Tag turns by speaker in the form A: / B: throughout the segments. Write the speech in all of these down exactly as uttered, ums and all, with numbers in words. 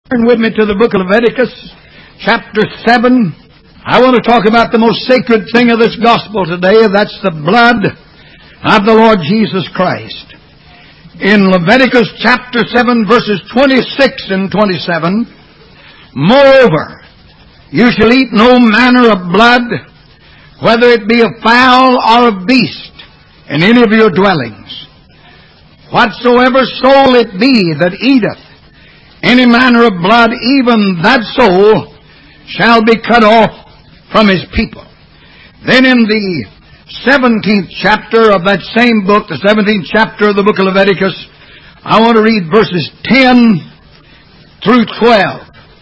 A: Turn with me to the book of Leviticus, chapter seven. I want to talk about the most sacred thing of this gospel today. That's the blood of the Lord Jesus Christ. In Leviticus chapter seven, verses twenty-six and twenty-seven, moreover, you shall eat no manner of blood, whether it be of fowl or of beast, in any of your dwellings. Whatsoever soul it be that eateth any manner of blood, even that soul shall be cut off from his people. Then in the seventeenth chapter of that same book, the seventeenth chapter of the book of Leviticus, I want to read verses ten through twelve.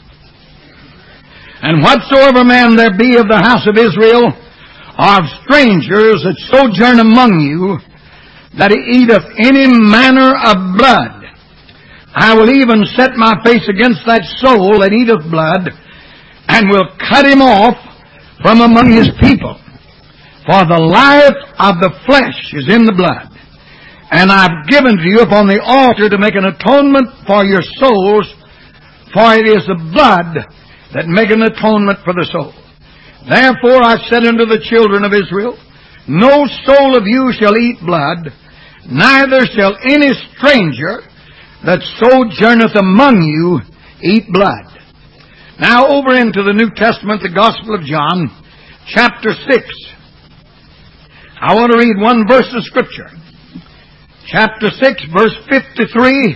A: And whatsoever man there be of the house of Israel, or of strangers that sojourn among you, that he eateth any manner of blood, I will even set my face against that soul that eateth blood, and will cut him off from among his people. For the life of the flesh is in the blood, and I've given to you upon the altar to make an atonement for your souls, for it is the blood that make an atonement for the soul. Therefore I said unto the children of Israel, no soul of you shall eat blood, neither shall any stranger that sojourneth among you eat blood. Now over into the New Testament, the Gospel of John, chapter six. I want to read one verse of Scripture. Chapter six, verse fifty-three.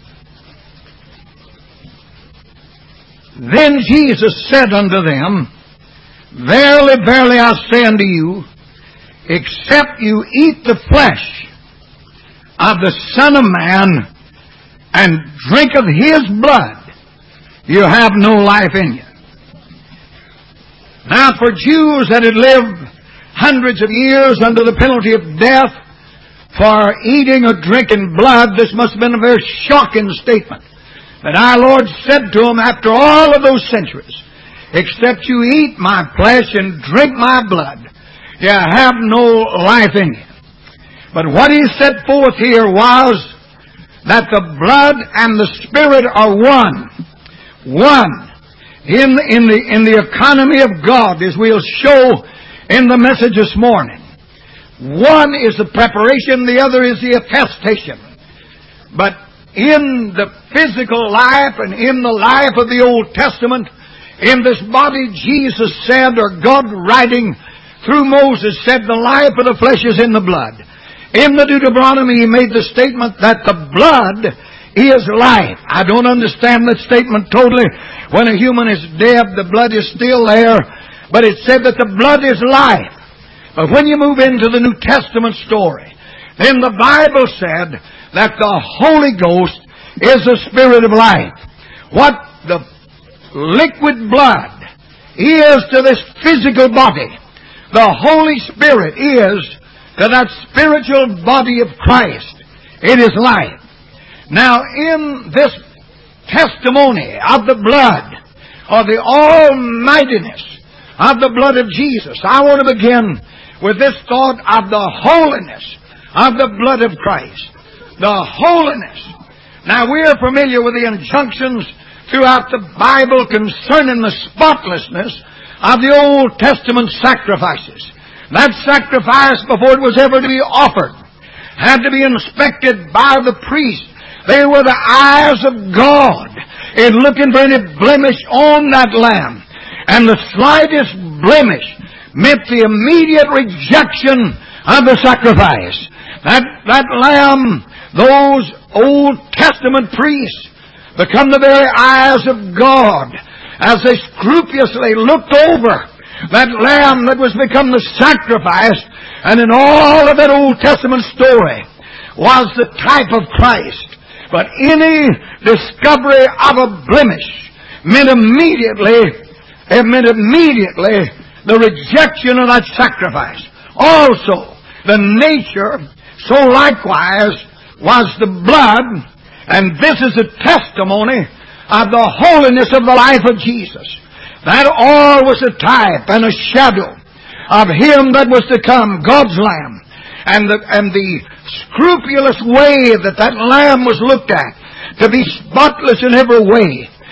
A: Then Jesus said unto them, verily, verily, I say unto you, except you eat the flesh of the Son of Man, and drink of His blood, you have no life in you. Now for Jews that had lived hundreds of years under the penalty of death for eating or drinking blood, this must have been a very shocking statement. That our Lord said to them after all of those centuries, except you eat my flesh and drink my blood, you have no life in you. But what He set forth here was that the blood and the Spirit are one. One. In, in, the, in the economy of God, as we'll show in the message this morning. One is the preparation, the other is the attestation. But in the physical life and in the life of the Old Testament, in this body, Jesus said, or God writing through Moses said, the life of the flesh is in the blood. In the Deuteronomy, He made the statement that the blood is life. I don't understand that statement totally. When a human is dead, the blood is still there. But it said that the blood is life. But when you move into the New Testament story, then the Bible said that the Holy Ghost is the Spirit of life. What the liquid blood is to this physical body, the Holy Spirit is to that spiritual body of Christ. It is life. Now, in this testimony of the blood, of the almightiness of the blood of Jesus, I want to begin with this thought of the holiness of the blood of Christ. The holiness. Now, we are familiar with the injunctions throughout the Bible concerning the spotlessness of the Old Testament sacrifices. That sacrifice, before it was ever to be offered, had to be inspected by the priest. They were the eyes of God in looking for any blemish on that lamb. And the slightest blemish meant the immediate rejection of the sacrifice. That, that lamb, those Old Testament priests, become the very eyes of God as they scrupulously looked over that lamb that was become the sacrifice, and in all of that Old Testament story was the type of Christ. But any discovery of a blemish meant immediately, it meant immediately the rejection of that sacrifice. Also, the nature, so likewise, was the blood, and this is a testimony of the holiness of the life of Jesus. That all was a type and a shadow of Him that was to come, God's Lamb. And the, and the scrupulous way that that Lamb was looked at, to be spotless in every way,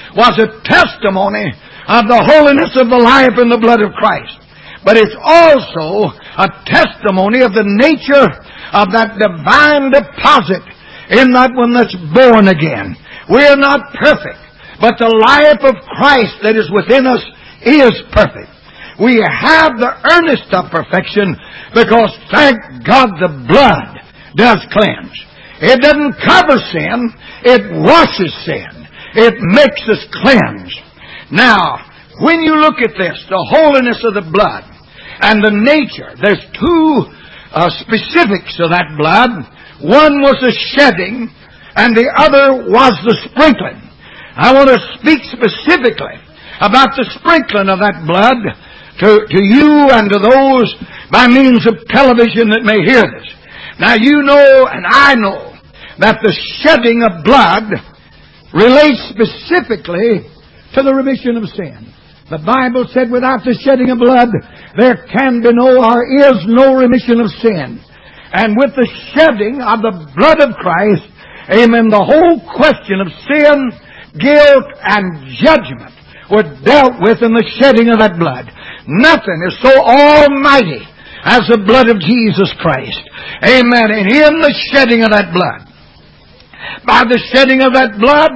A: was a testimony of the holiness of the life and the blood of Christ. But it's also a testimony of the nature of that divine deposit in that one that's born again. We're not perfect, but the life of Christ that is within us is perfect. We have the earnest of perfection because, thank God, the blood does cleanse. It doesn't cover sin. It washes sin. It makes us cleanse. Now, when you look at this, the holiness of the blood and the nature, there's two uh, specifics of that blood. One was the shedding, and the other was the sprinkling. I want to speak specifically about the sprinkling of that blood to, to you and to those by means of television that may hear this. Now, you know, and I know, that the shedding of blood relates specifically to the remission of sin. The Bible said without the shedding of blood, there can be no or is no remission of sin. And with the shedding of the blood of Christ, amen, the whole question of sin, guilt, and judgment were dealt with in the shedding of that blood. Nothing is so almighty as the blood of Jesus Christ. Amen. And in the shedding of that blood, by the shedding of that blood,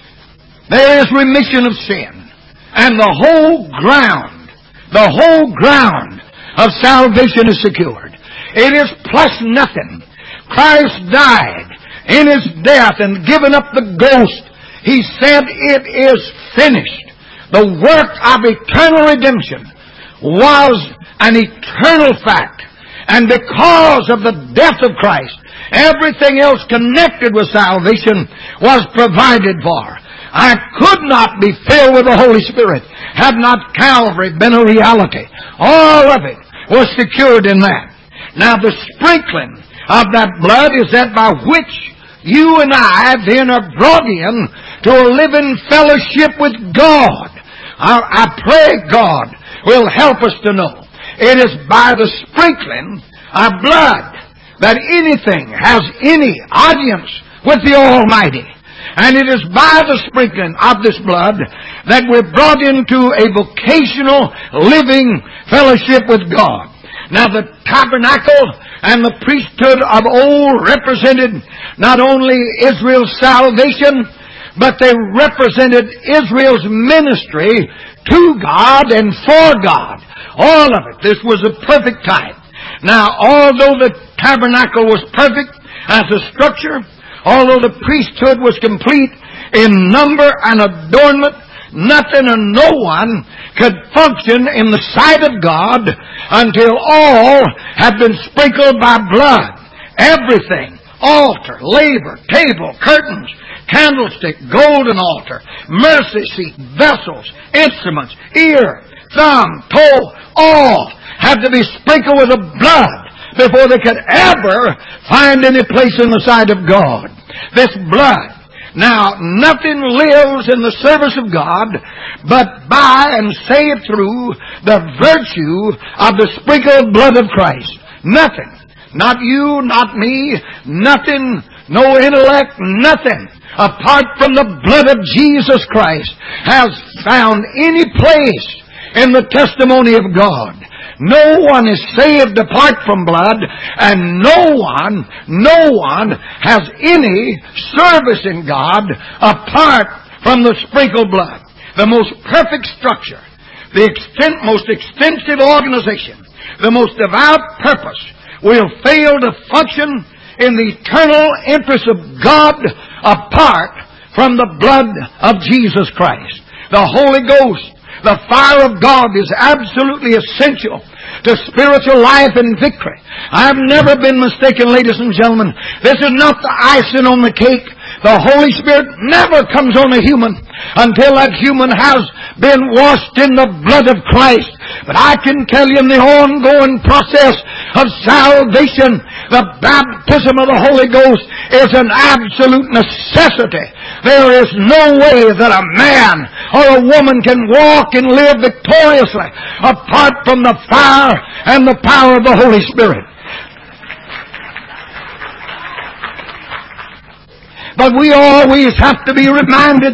A: there is remission of sin. And the whole ground, the whole ground of salvation is secured. It is plus nothing. Christ died in His death and given up the ghost. He said, it is finished. The work of eternal redemption was an eternal fact. And because of the death of Christ, everything else connected with salvation was provided for. I could not be filled with the Holy Spirit had not Calvary been a reality. All of it was secured in that. Now the sprinkling of that blood is that by which you and I then are brought in to a living fellowship with God. I, I pray God will help us to know. It is by the sprinkling of blood that anything has any audience with the Almighty. And it is by the sprinkling of this blood that we're brought into a vocational living fellowship with God. Now the tabernacle and the priesthood of old represented not only Israel's salvation, but they represented Israel's ministry to God and for God. All of it. This was a perfect type. Now, although the tabernacle was perfect as a structure, although the priesthood was complete in number and adornment, nothing and no one could function in the sight of God until all had been sprinkled by blood. Everything, altar, laver, table, curtains, candlestick, golden altar, mercy seat, vessels, instruments, ear, thumb, toe, all had to be sprinkled with the blood before they could ever find any place in the sight of God. This blood. Now, nothing lives in the service of God but by and save through the virtue of the sprinkled blood of Christ. Nothing. Not you, not me, nothing, no intellect, nothing apart from the blood of Jesus Christ has found any place in the testimony of God. No one is saved apart from blood, and no one, no one has any service in God apart from the sprinkled blood. The most perfect structure, the extent, most extensive organization, the most devout purpose will fail to function in the eternal interest of God apart from the blood of Jesus Christ. The Holy Ghost, the fire of God, is absolutely essential to spiritual life and victory. I've never been mistaken, ladies and gentlemen. This is not the icing on the cake. The Holy Spirit never comes on a human until that human has been washed in the blood of Christ. But I can tell you in the ongoing process of salvation, the baptism of the Holy Ghost is an absolute necessity. There is no way that a man or a woman can walk and live victoriously apart from the fire and the power of the Holy Spirit. But we always have to be reminded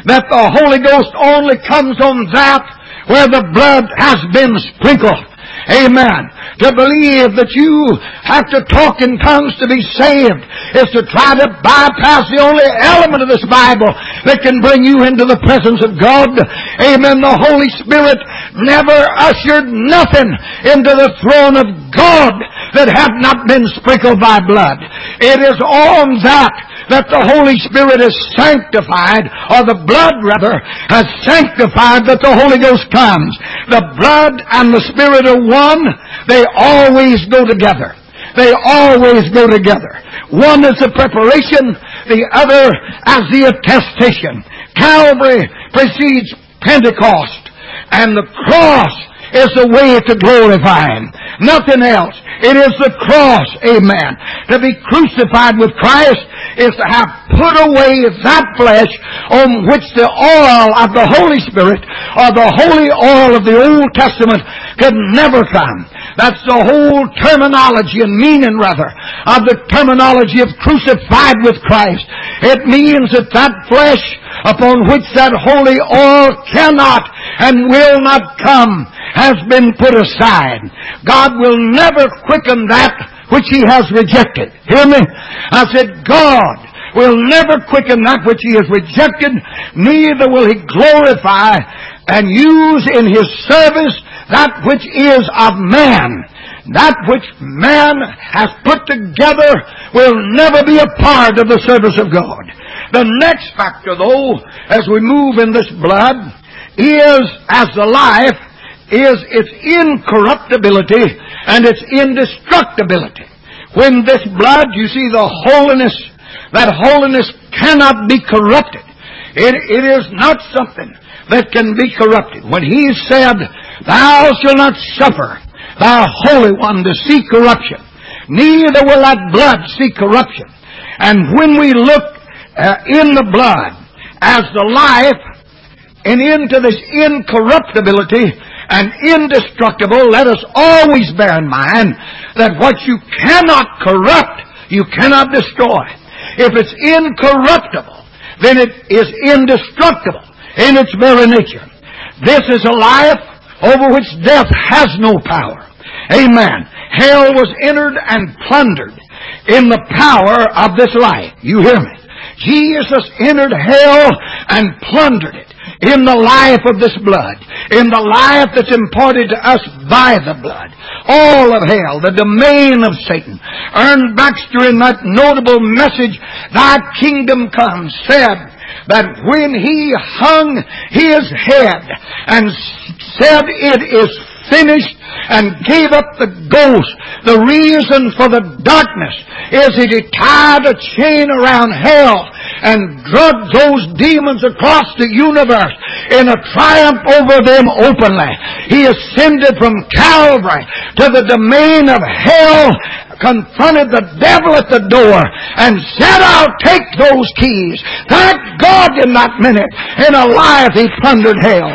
A: that the Holy Ghost only comes on that where the blood has been sprinkled. Amen. To believe that you have to talk in tongues to be saved is to try to bypass the only element of this Bible that can bring you into the presence of God. Amen. The Holy Spirit never ushered nothing into the throne of God that had not been sprinkled by blood. It is on that that the Holy Spirit is sanctified, or the blood rather, has sanctified that the Holy Ghost comes. The blood and the Spirit are one. They always go together. They always go together. One is the preparation, the other as the attestation. Calvary precedes Pentecost, and the cross is the way to glorifying. Nothing else. It is the cross, amen. To be crucified with Christ is to have put away that flesh on which the oil of the Holy Spirit or the holy oil of the Old Testament could never come. That's the whole terminology and meaning, rather, of the terminology of crucified with Christ. It means that that flesh upon which that holy oil cannot and will not come has been put aside. God will never quicken that which He has rejected. Hear me? I said, God will never quicken that which He has rejected, neither will He glorify and use in His service that which is of man. That which man has put together will never be a part of the service of God. The next factor, though, as we move in this blood, is, as the life, is its incorruptibility and its indestructibility. When this blood, you see the holiness, that holiness cannot be corrupted. It, it is not something that can be corrupted. When He said, "Thou shalt not suffer Thy Holy One to see corruption, neither will that blood see corruption." And when we look uh, in the blood as the life and into this incorruptibility and indestructible, let us always bear in mind that what you cannot corrupt, you cannot destroy. If it's incorruptible, then it is indestructible in its very nature. This is a life over which death has no power. Amen. Hell was entered and plundered in the power of this life. You hear me? Jesus entered hell and plundered it in the life of this blood, in the life that's imparted to us by the blood. All of hell, the domain of Satan. Ern Baxter, in that notable message, "Thy Kingdom Come," said that when he hung his head and said, "It is finished," and gave up the ghost, the reason for the darkness is that He tied a chain around hell and drugged those demons across the universe in a triumph over them openly. He ascended from Calvary to the domain of hell, confronted the devil at the door, and said, "I'll take those keys." Thank God in that minute, in a life He plundered hell.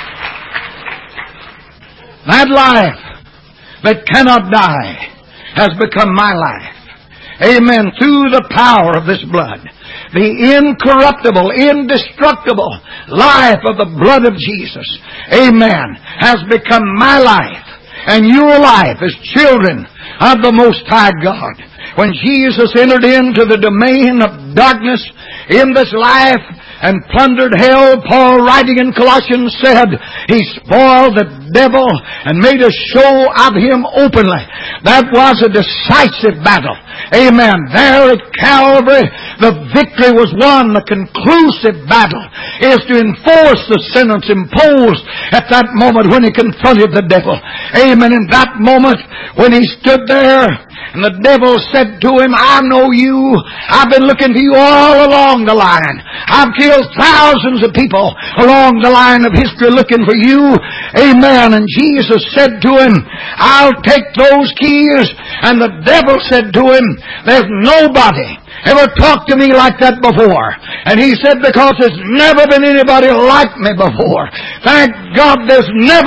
A: That life that cannot die has become my life. Amen. Through the power of this blood. The incorruptible, indestructible life of the blood of Jesus. Amen. Has become my life and your life as children of the Most High God. When Jesus entered into the domain of darkness in this life and plundered hell, Paul, writing in Colossians, said He spoiled the devil and made a show of him openly. That was a decisive battle. Amen. There at Calvary, the victory was won. The conclusive battle is to enforce the sentence imposed at that moment when He confronted the devil. Amen. In that moment when He stood there and the devil said to Him, "I know you. I've been looking for you all along the line. I've killed thousands of people along the line of history looking for you." Amen. And Jesus said to him, "I'll take those keys." And the devil said to him, "There's nobody ever talked to me like that before." And he said, "Because there's never been anybody like me before." Thank God there's never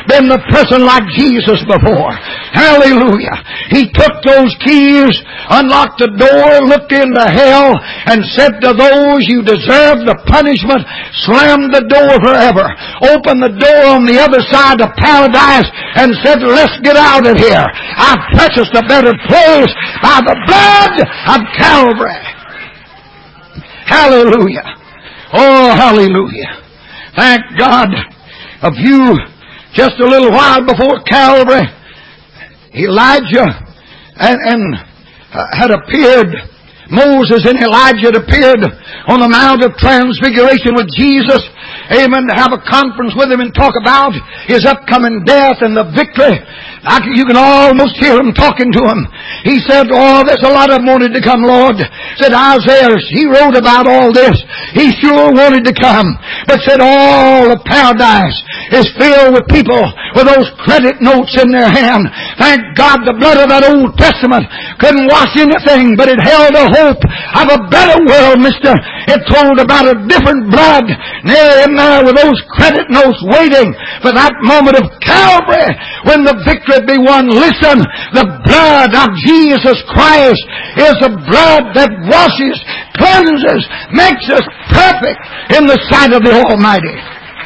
A: been the person like Jesus before. Hallelujah. He took those keys, unlocked the door, looked into hell, and said to those, you deserve the punishment, slammed the door forever, opened the door on the other side of paradise, and said, let's get out of here. I've purchased a better place by the blood of Calvary. Hallelujah. Oh, hallelujah. Thank God. A few, just a little while before Calvary, Elijah and, and uh, had appeared, Moses and Elijah had appeared on the Mount of Transfiguration with Jesus. Amen. To have a conference with him and talk about his upcoming death and the victory. I, you can almost hear him talking to him. He said, oh, there's a lot of them wanted to come, Lord. Said Isaiah, he wrote about all this. He sure wanted to come. But said all of paradise is filled with people with those credit notes in their hand. Thank God the blood of that Old Testament couldn't wash anything, but it held a hope of a better world, mister. It told about a different blood near in there with those credit notes waiting for that moment of Calvary when the victory be won. Listen, the blood of Jesus Christ is a blood that washes, cleanses, makes us perfect in the sight of the Almighty.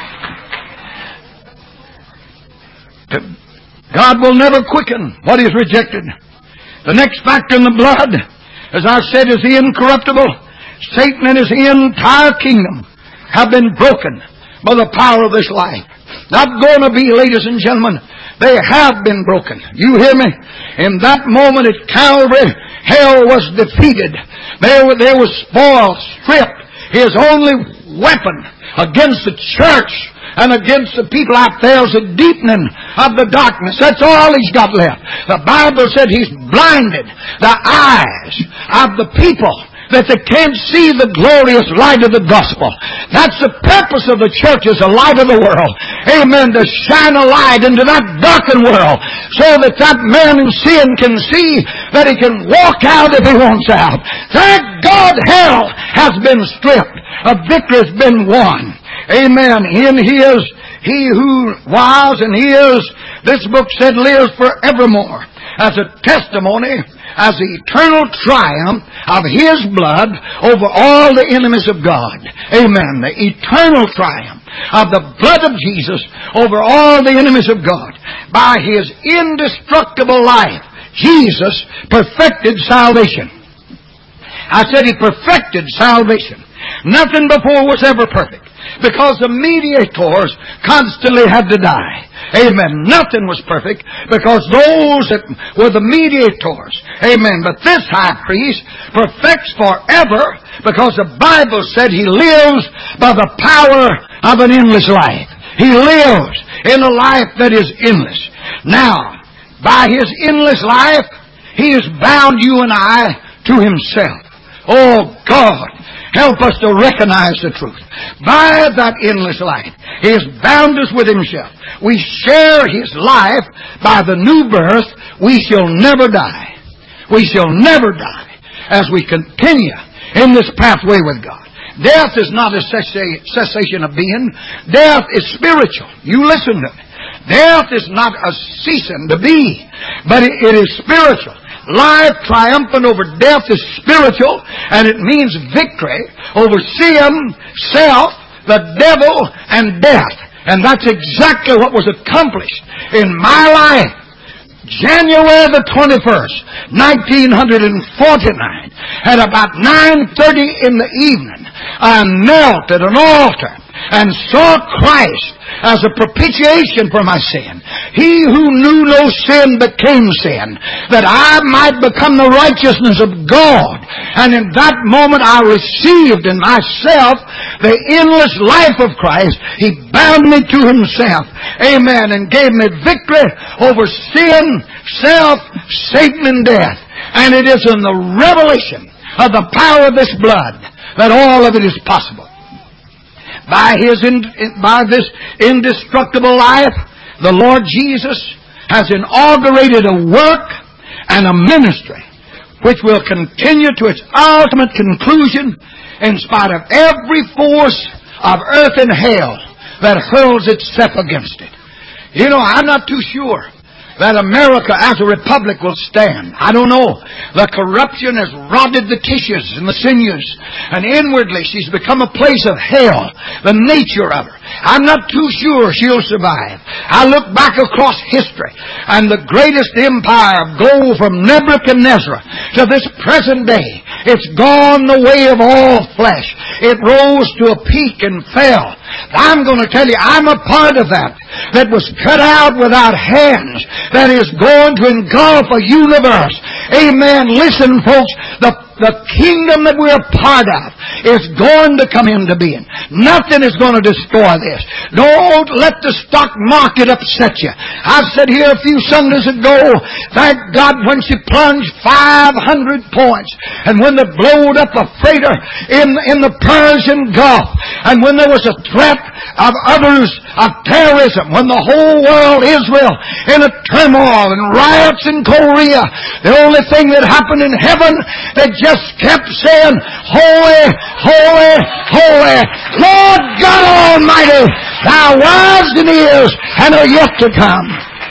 A: God will never quicken what is rejected. The next factor in the blood, as I said, is the incorruptible. Satan and his entire kingdom have been broken by the power of this life. Not going to be, ladies and gentlemen. They have been broken. You hear me? In that moment at Calvary, hell was defeated. There, there was spoil stripped. His only weapon against the church and against the people out there is a deepening of the darkness. That's all he's got left. The Bible said he's blinded the eyes of the people that they can't see the glorious light of the gospel. That's the purpose of the church, as the light of the world. Amen. To shine a light into that darkened world so that that man in sin can see that he can walk out if he wants out. Thank God hell has been stripped. A victory has been won. Amen. In his, he who was and is, this book said, lives forevermore as a testimony, as the eternal triumph of His blood over all the enemies of God. Amen. The eternal triumph of the blood of Jesus over all the enemies of God. By His indestructible life, Jesus perfected salvation. I said He perfected salvation. Nothing before was ever perfect, because the mediators constantly had to die. Amen. Nothing was perfect because those that were the mediators. Amen. But this high priest perfects forever because the Bible said he lives by the power of an endless life. He lives in a life that is endless. Now, by his endless life, he has bound you and I to himself. Oh God, help us to recognize the truth. By that endless life, He has bound us with Himself. We share His life by the new birth. We shall never die. We shall never die as we continue in this pathway with God. Death is not a cessation of being. Death is spiritual. You listen to me. Death is not a ceasing to be, but it is spiritual. Life triumphant over death is spiritual, and it means victory over sin, self, the devil, and death. And that's exactly what was accomplished in my life. January the twenty-first, nineteen forty-nine, at about nine thirty in the evening, I knelt at an altar and saw Christ as a propitiation for my sin. He who knew no sin became sin, that I might become the righteousness of God. And in that moment I received in myself the endless life of Christ. He bound me to Himself. Amen. And gave me victory over sin, self, Satan, and death. And it is in the revelation of the power of this blood that all of it is possible. By his, by this indestructible life, the Lord Jesus has inaugurated a work and a ministry which will continue to its ultimate conclusion in spite of every force of earth and hell that hurls itself against it. You know, I'm not too sure that America as a republic will stand. I don't know. The corruption has rotted the tissues and the sinews, and inwardly she's become a place of hell, the nature of her. I'm not too sure she'll survive. I look back across history, and the greatest empire of gold from Nebuchadnezzar to this present day, it's gone the way of all flesh. It rose to a peak and fell. I'm going to tell you, I'm a part of that, that was cut out without hands, that is going to engulf a universe. Amen. Listen, folks, the The kingdom that we're a part of is going to come into being. Nothing is going to destroy this. Don't let the stock market upset you. I've said here a few Sundays ago, thank God when she plunged five hundred points, and when they blowed up a freighter in, in the Persian Gulf, and when there was a threat of others of terrorism, when the whole world, Israel, in a turmoil and riots in Korea, the only thing that happened in heaven, they just Just kept saying, holy, holy, holy, Lord God Almighty, thou wast and is and are yet to come.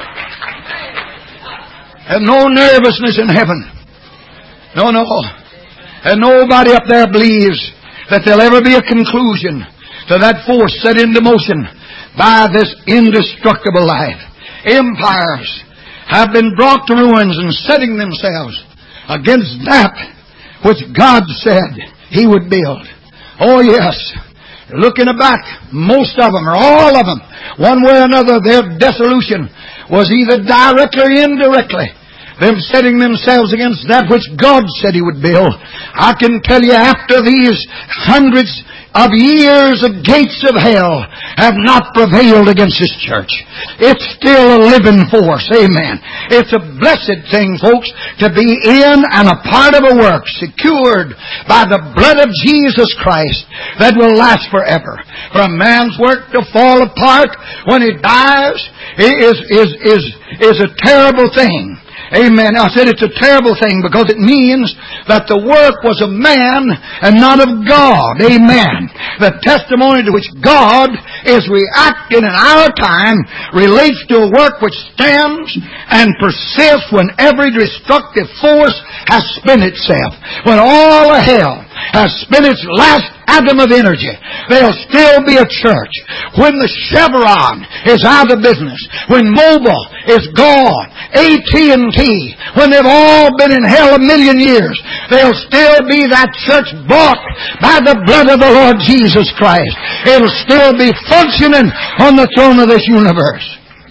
A: And no nervousness in heaven. No, no. And nobody up there believes that there'll ever be a conclusion to that force set into motion by this indestructible life. Empires have been brought to ruins and setting themselves against that which God said He would build. Oh yes. Looking back, most of them, or all of them, one way or another, their dissolution was either directly or indirectly them setting themselves against that which God said He would build. I can tell you, after these hundreds of years, of gates of hell have not prevailed against this church. It's still a living force. Amen. It's a blessed thing, folks, to be in and a part of a work secured by the blood of Jesus Christ that will last forever. For a man's work to fall apart when he dies is, is, is, is a terrible thing. Amen. I said it's a terrible thing because it means that the work was of man and not of God. Amen. The testimony to which God is reacting in our time relates to a work which stands and persists when every destructive force has spent itself. When all of hell has spent its last atom of energy, there'll still be a church. When the Chevron is out of business, when Mobil is gone, A T and T, when they've all been in hell a million years, there'll still be that church bought by the blood of the Lord Jesus Christ. It'll still be functioning on the throne of this universe.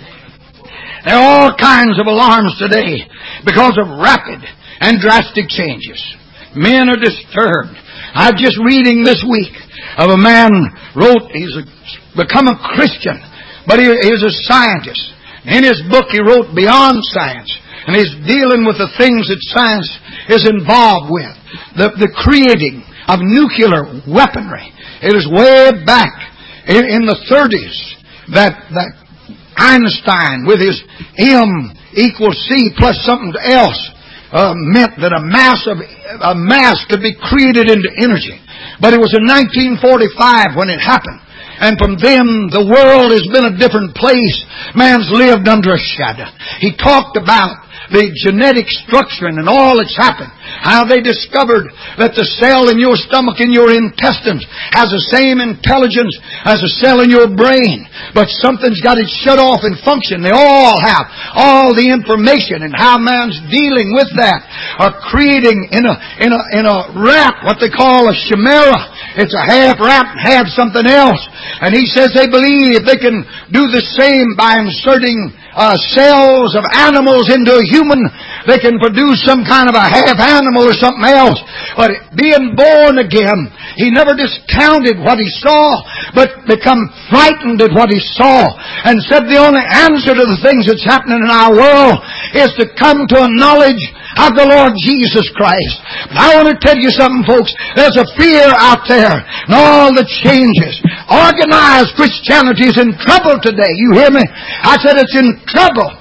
A: There are all kinds of alarms today because of rapid and drastic changes. Men are disturbed. I'm just reading this week of a man wrote, he's a, become a Christian, but he is a scientist. In his book he wrote Beyond Science, and he's dealing with the things that science is involved with. The, the creating of nuclear weaponry. It is way back in, in the thirties that, that Einstein with his M equals C plus something else Uh, meant that a mass of a mass could be created into energy. But it was in nineteen forty-five when it happened. And from then, the world has been a different place. Man's lived under a shadow. He talked about the genetic structuring and all that's happened. How they discovered that the cell in your stomach, in your intestines, has the same intelligence as a cell in your brain. But something's got it shut off in function. They all have all the information, and how man's dealing with that, or creating in a in a in a wrap what they call a chimera. It's a half wrap and half something else. And he says they believe they can do the same by inserting uh, cells of animals into a human. They can produce some kind of a half animal or something else. But being born again, he never discounted what he saw, but become frightened at what he saw, and said the only answer to the things that's happening in our world is to come to a knowledge of the Lord Jesus Christ. But I want to tell you something, folks. There's a fear out there and all the changes. Organized Christianity is in trouble today. You hear me? I said it's in trouble.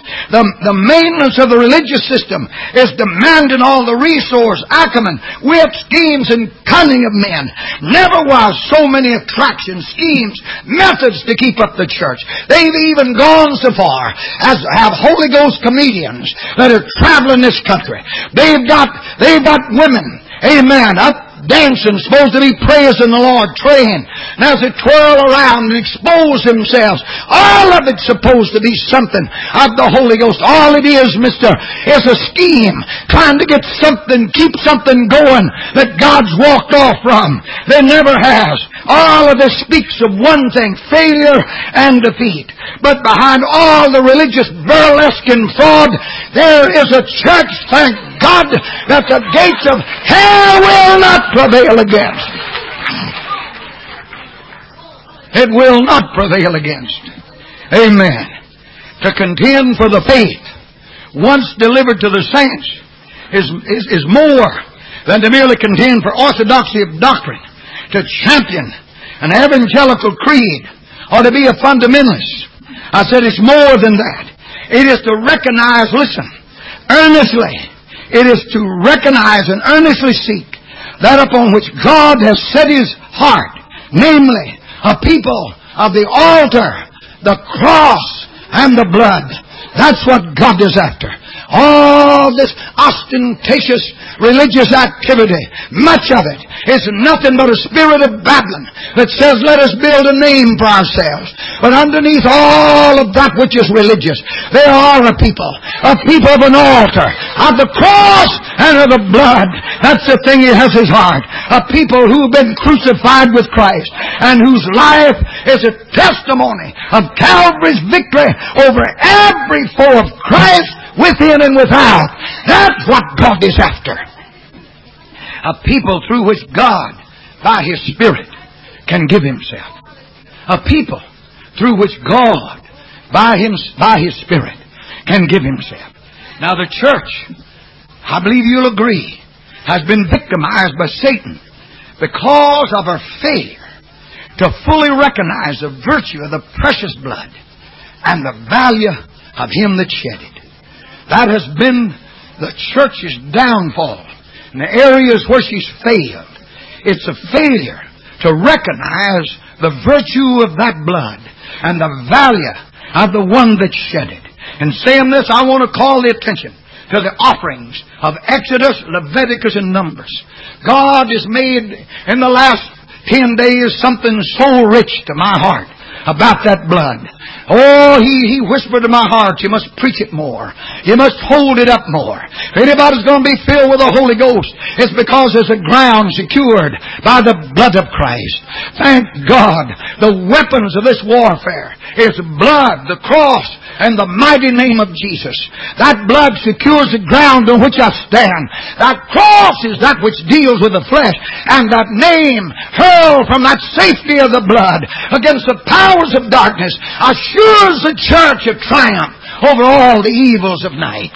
A: The, the maintenance of the religious system is demanding all the resource, acumen, wit, schemes, and cunning of men. Never was so many attractions, schemes, methods to keep up the church. They've even gone so far as have Holy Ghost comedians that are traveling this country. They've got, they've got women, amen, up dancing, supposed to be praising the Lord, praying. Now as they twirl around and expose themselves, all of it's supposed to be something of the Holy Ghost. All it is, mister, is a scheme trying to get something, keep something going that God's walked off from. They never has. All of this speaks of one thing, failure and defeat. But behind all the religious burlesque and fraud, there is a church, thank God, that the gates of hell will not prevail against. It will not prevail against. Amen. To contend for the faith once delivered to the saints is, is, is more than to merely contend for orthodoxy of doctrine, to champion an evangelical creed, or to be a fundamentalist. I said it's more than that. It is to recognize, listen, earnestly, it is to recognize and earnestly seek that upon which God has set His heart, namely, a people of the altar, the cross, and the blood. That's what God is after. All this ostentatious religious activity, much of it is nothing but a spirit of Babylon that says, let us build a name for ourselves. But underneath all of that which is religious, there are a people, a people of an altar, of the cross and of the blood. That's the thing He has His heart. A people who have been crucified with Christ and whose life is a testimony of Calvary's victory over every foe of Christ, within and without. That's what God is after. A people through which God, by His Spirit, can give Himself. A people through which God, by Him, by His Spirit, can give Himself. Now the church, I believe you'll agree, has been victimized by Satan because of her failure to fully recognize the virtue of the precious blood and the value of Him that shed it. That has been the church's downfall. In the areas where she's failed, it's a failure to recognize the virtue of that blood and the value of the one that shed it. In saying this, I want to call the attention to the offerings of Exodus, Leviticus, and Numbers. God has made in the last ten days something so rich to my heart about that blood. Oh, he, he whispered to my heart, you must preach it more. You must hold it up more. If anybody's going to be filled with the Holy Ghost, it's because there's a ground secured by the blood of Christ. Thank God. The weapons of this warfare is blood, the cross, and the mighty name of Jesus. That blood secures the ground on which I stand. That cross is that which deals with the flesh. And that name hurled from that safety of the blood against the powers of darkness assures the church of triumph over all the evils of night.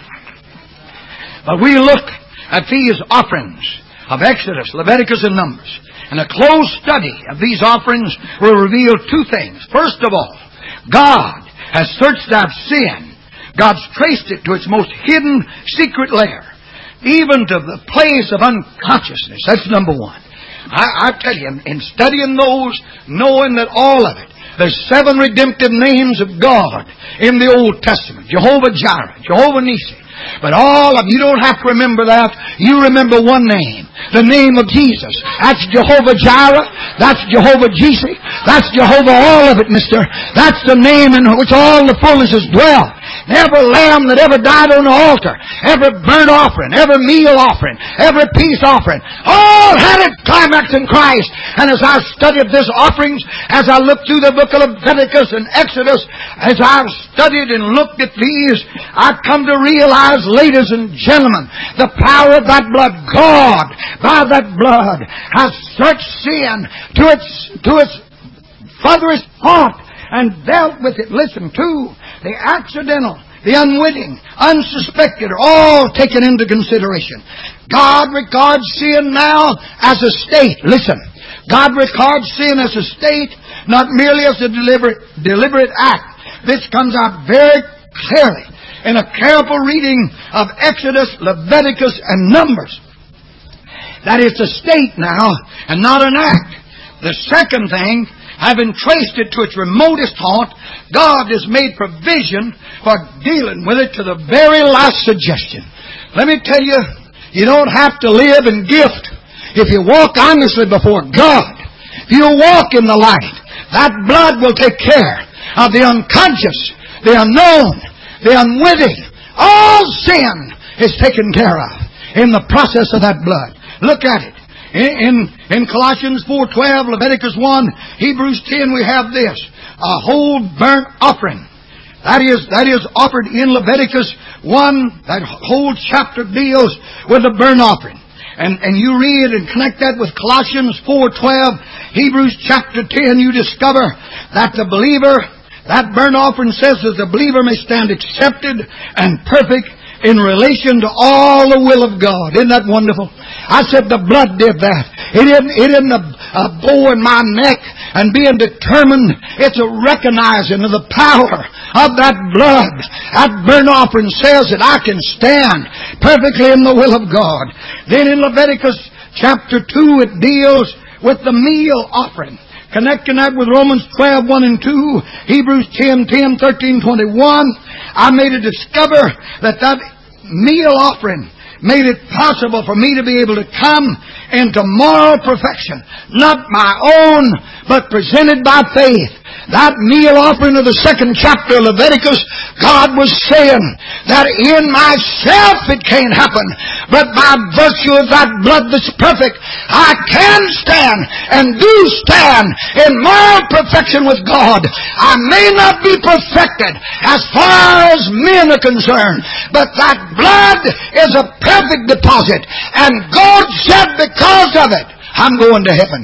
A: But we look at these offerings of Exodus, Leviticus, and Numbers. And a close study of these offerings will reveal two things. First of all, God has searched out sin. God's traced it to its most hidden, secret lair, even to the place of unconsciousness. That's number one. I, I tell you, in studying those, knowing that all of it, there's seven redemptive names of God in the Old Testament. Jehovah-Jireh, Jehovah-Nissi. But all of you don't have to remember that. You remember one name. The name of Jesus. That's Jehovah-Jireh. That's Jehovah-Nissi. That's Jehovah all of it, mister. That's the name in which all the fullnesses dwell. Every lamb that ever died on the altar, every burnt offering, every meal offering, every peace offering, all had its climax in Christ. And as I studied these offerings, as I looked through the book of Leviticus and Exodus, as I've studied and looked at these, I've come to realize, ladies and gentlemen, the power of that blood. God, by that blood, has searched sin to its, to its furthest heart and dealt with it. Listen, too, the accidental, the unwitting, unsuspected are all taken into consideration. God regards sin now as a state. Listen, God regards sin as a state, not merely as a deliberate, deliberate act. This comes out very clearly in a careful reading of Exodus, Leviticus, and Numbers that it's a state now and not an act. The second thing, having traced it to its remotest haunt, God has made provision for dealing with it to the very last suggestion. Let me tell you, you don't have to live in gift if you walk honestly before God. If you walk in the light, that blood will take care of the unconscious, the unknown, the unwitting. All sin is taken care of in the process of that blood. Look at it. In, in, in Colossians four twelve, Leviticus one, Hebrews ten, we have this. A whole burnt offering. That is, that is offered in Leviticus one. That whole chapter deals with the burnt offering. And, and you read and connect that with Colossians four twelve, Hebrews chapter ten, you discover that the believer, that burnt offering says that the believer may stand accepted and perfect in relation to all the will of God. Isn't that wonderful? I said the blood did that. It isn't, it isn't a, a bow in my neck and being determined. It's a recognizing of the power of that blood. That burnt offering says that I can stand perfectly in the will of God. Then in Leviticus chapter two, it deals with the meal offering. Connecting that with Romans twelve, one and two, Hebrews ten, ten, thirteen, twenty-one, I made to discover that that meal offering made it possible for me to be able to come into moral perfection. Not my own, but presented by faith. That meal offering of the second chapter of Leviticus, God was saying that in myself it can't happen, but by virtue of that blood that's perfect, I can stand and do stand in moral perfection with God. I may not be perfected as far as men are concerned, but that blood is a perfect deposit, and God said because of it, I'm going to heaven.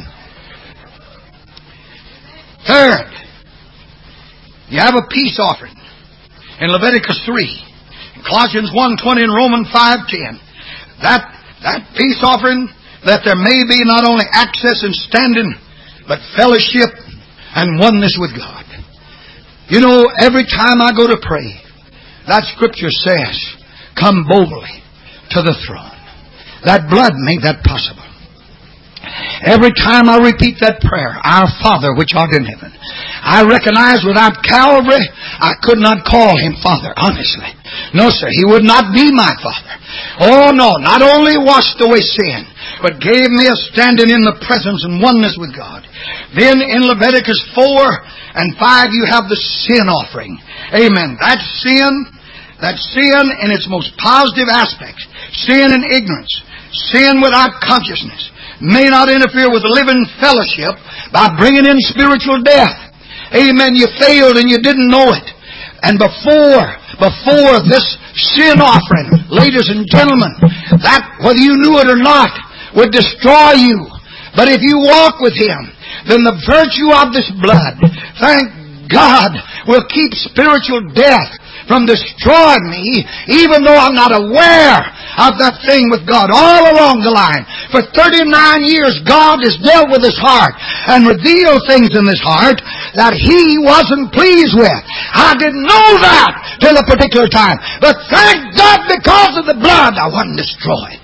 A: Third, you have a peace offering in Leviticus three, in Colossians one twenty, and Romans five ten. That, that peace offering, that there may be not only access and standing, but fellowship and oneness with God. You know, every time I go to pray, that scripture says, come boldly to the throne. That blood made that possible. Every time I repeat that prayer, Our Father which art in heaven, I recognize without Calvary, I could not call Him Father, honestly. No, sir, He would not be my Father. Oh, no, not only washed away sin, but gave me a standing in the presence and oneness with God. Then in Leviticus four and five, you have the sin offering. Amen. That sin, that sin in its most positive aspects, sin and ignorance, sin without consciousness, may not interfere with living fellowship by bringing in spiritual death. Amen. You failed and you didn't know it. And before, before this sin offering, ladies and gentlemen, that, whether you knew it or not, would destroy you. But if you walk with Him, then the virtue of this blood, thank God, will keep spiritual death from destroying me, even though I'm not aware of that thing with God all along the line. For thirty-nine years, God has dealt with his heart and revealed things in his heart that He wasn't pleased with. I didn't know that till a particular time. But thank God, because of the blood, I wasn't destroyed.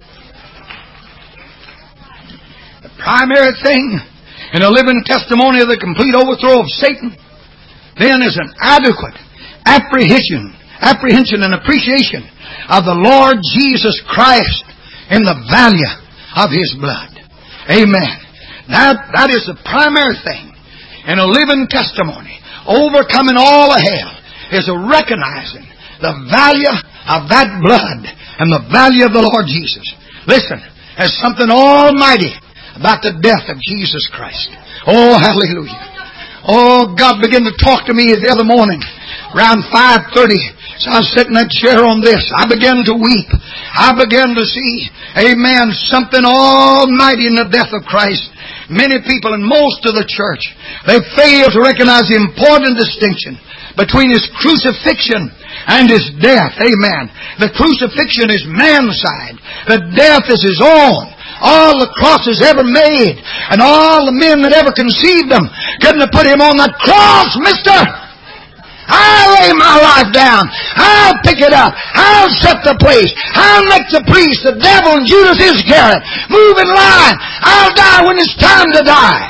A: The primary thing in a living testimony of the complete overthrow of Satan, then, is an adequate apprehension, apprehension and appreciation of the Lord Jesus Christ and the value of His blood. Amen. That, that is the primary thing in a living testimony. Overcoming all of hell is a recognizing the value of that blood and the value of the Lord Jesus. Listen, there's something almighty about the death of Jesus Christ. Oh, hallelujah. Oh, God began to talk to me the other morning around five thirty. So I was sitting in that chair on this. I began to weep. I began to see, amen, something almighty in the death of Christ. Many people and most of the church, they fail to recognize the important distinction between His crucifixion and His death. Amen. The crucifixion is man's side. The death is His own. All the crosses ever made and all the men that ever conceived them couldn't have put Him on that cross, mister. I'll lay my life down. I'll pick it up. I'll set the place. I'll make the priest, the devil, and Judas Iscariot move in line. I'll die when it's time to die.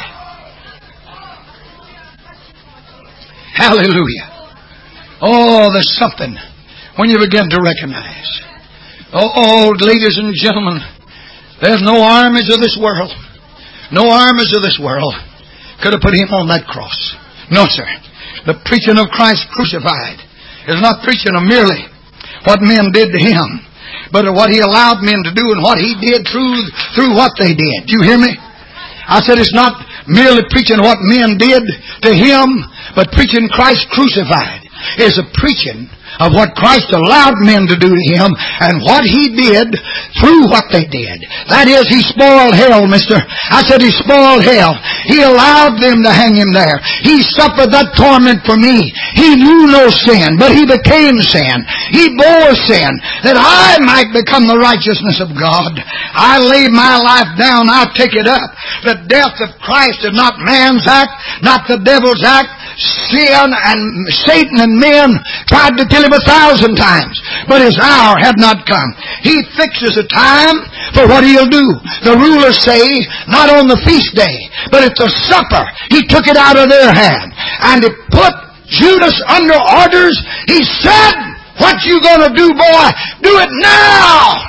A: Hallelujah. Oh, there's something when you begin to recognize. Oh, oh, ladies and gentlemen, there's no armies of this world, no armies of this world could have put him on that cross. No, sir. The preaching of Christ crucified is not preaching of merely what men did to him, but of what he allowed men to do and what he did through, through what they did. Do you hear me? I said it's not merely preaching what men did to him, but preaching Christ crucified is a preaching of what Christ allowed men to do to him and what he did through what they did. That is, he spoiled hell, mister. I said he spoiled hell. He allowed them to hang him there. He suffered that torment for me. He knew no sin, but he became sin. He bore sin that I might become the righteousness of God. I lay my life down. I take it up. The death of Christ is not man's act, not the devil's act. Sin and Satan and men tried to kill him a thousand times, but his hour had not come. He fixes a time for what he'll do. The rulers say, not on the feast day, but at the supper. He took it out of their hand, and it put Judas under orders. He said, what you gonna do, boy? Do it now!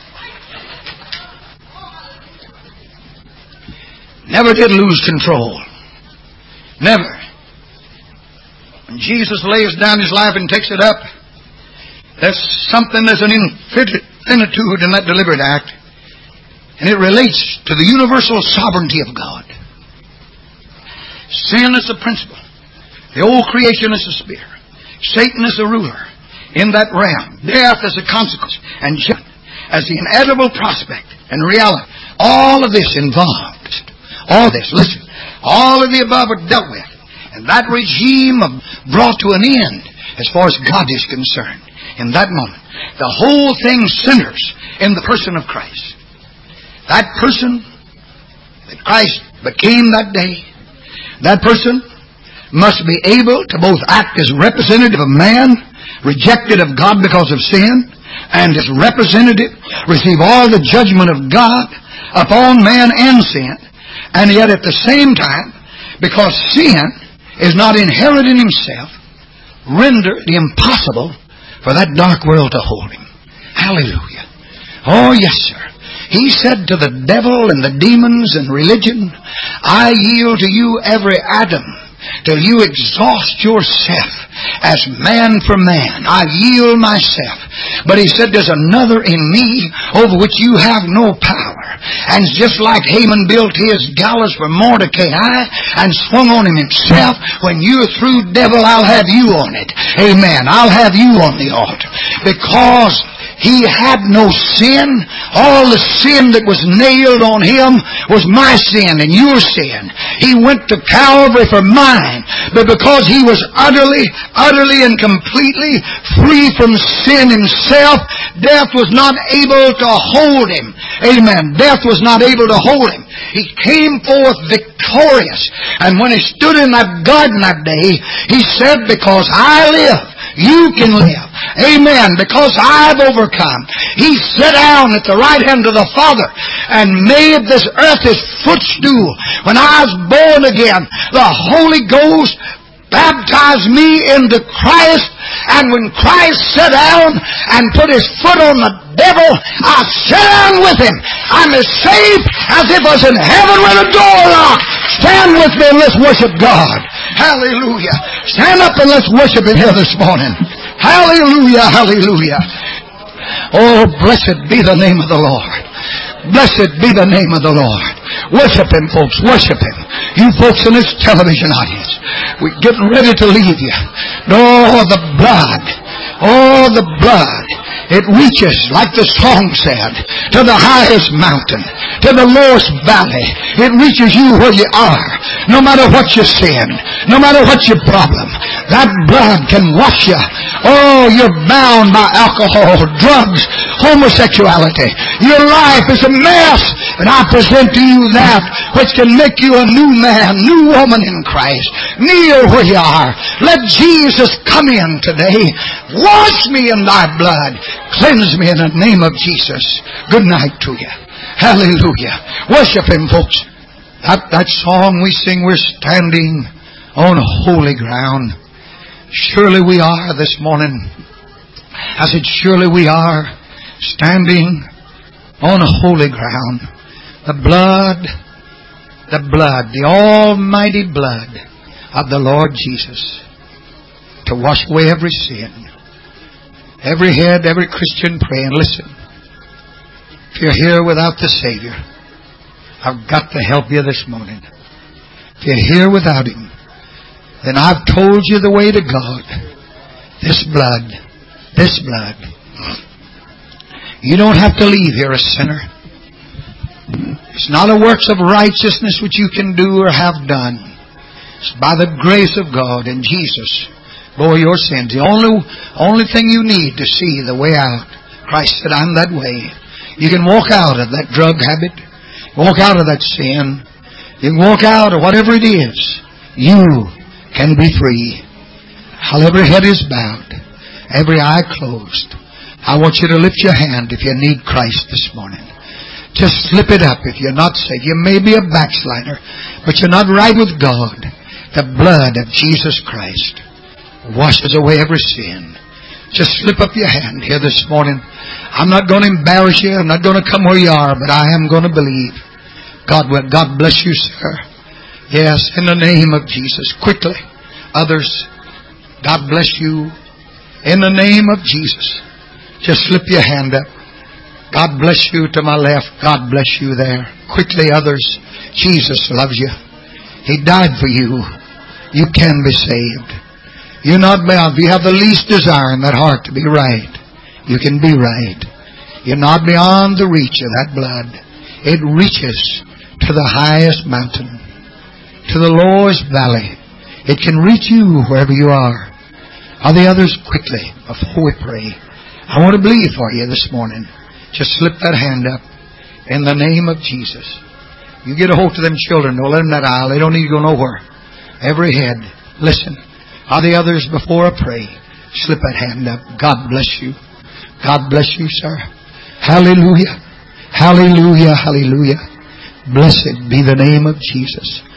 A: Never did lose control. Never. When Jesus lays down his life and takes it up, there's something, there's an infinitude in that deliberate act, and it relates to the universal sovereignty of God. Sin is the principle. The old creation is the spear. Satan is the ruler in that realm. Death is the consequence, and judgment as the inevitable prospect and reality. All of this involved. All this, listen, all of the above are dealt with. And that regime brought to an end as far as God is concerned. In that moment, the whole thing centers in the person of Christ. That person that Christ became that day, that person must be able to both act as representative of man, rejected of God because of sin, and as representative, receive all the judgment of God upon man and sin, and yet at the same time, because sin is not inherent in himself, render it impossible for that dark world to hold him. Hallelujah. Oh, yes, sir. He said to the devil and the demons and religion, I yield to you every atom till you exhaust yourself as man for man. I yield myself. But he said, there's another in me over which you have no power. And just like Haman built his gallows for Mordecai and swung on him himself, when you're through, devil, I'll have you on it. Amen. I'll have you on the altar. Because he had no sin. All the sin that was nailed on him was my sin and your sin. He went to Calvary for mine. But because he was utterly, utterly and completely free from sin himself, death was not able to hold him. Amen. Death was not able to hold him. He came forth victorious. And when he stood in that garden that day, he said, because I live, you can live. Amen. Because I've overcome. He sat down at the right hand of the Father and made this earth his footstool. When I was born again, the Holy Ghost baptized me into Christ. And when Christ sat down and put his foot on the devil, I sat down with him. I'm as safe as if I was in heaven with a door locked. Stand with me and let's worship God. Hallelujah. Stand up and let's worship him here this morning. Hallelujah, hallelujah. Oh, blessed be the name of the Lord. Blessed be the name of the Lord. Worship him, folks. Worship him. You folks in this television audience, we're getting ready to leave you. Oh, the blood. Oh, the blood. It reaches, like the song said, to the highest mountain, to the lowest valley. It reaches you where you are. No matter what your sin, no matter what your problem, that blood can wash you Oh, you're bound by alcohol, drugs, homosexuality. Your life is a mess. And I present to you that which can make you a new man, new woman in Christ. Kneel where you are. Let Jesus come in today. Wash me in thy blood. Cleanse me in the name of Jesus. Good night to you. Hallelujah. Worship Him, folks. That, that song we sing, we're standing on holy ground. Surely we are this morning. I said, surely we are standing on holy ground. The blood, the blood, the almighty blood of the Lord Jesus to wash away every sin. Every head, every Christian praying. Listen, if you're here without the Savior, I've got to help you this morning. If you're here without Him, then I've told you the way to God. This blood, this blood. You don't have to leave here a sinner. It's not a works of righteousness which you can do or have done. It's by the grace of God and Jesus bore your sins. The only, only thing you need to see the way out. Christ said, I'm that way. You can walk out of that drug habit. Walk out of that sin. You can walk out of whatever it is. You can be free. While every head is bowed, every eye closed, I want you to lift your hand if you need Christ this morning. Just slip it up if you're not saved. You may be a backslider, but you're not right with God. The blood of Jesus Christ washes away every sin. Just slip up your hand here this morning. I'm not going to embarrass you. I'm not going to come where you are, but I am going to believe. God will. God bless you, sir. Yes, in the name of Jesus. Quickly. Others, God bless you. In the name of Jesus. Just slip your hand up. God bless you to my left. God bless you there. Quickly, others. Jesus loves you. He died for you. You can be saved. You're not bound. If you have the least desire in that heart to be right, you can be right. You're not beyond the reach of that blood. It reaches to the highest mountain, to the lowest valley. It can reach you wherever you are. Are the others? Quickly, before we pray, I want to believe for you this morning. Just slip that hand up in the name of Jesus. You get a hold of them children. Don't let them in that aisle. They don't need to go nowhere. Every head. Listen. Are the others before I pray? Slip that hand up. God bless you. God bless you, sir. Hallelujah. Hallelujah. Hallelujah. Blessed be the name of Jesus.